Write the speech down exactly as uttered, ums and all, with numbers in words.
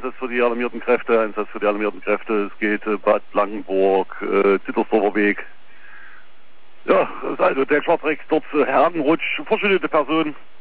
Einsatz für die alarmierten Kräfte, Einsatz für die alarmierten Kräfte. Es geht äh, Bad Blankenburg, äh, Zittersdorfer Weg. Ja, also der Schwarzreck dort äh, heranrutscht, verschüttete Person.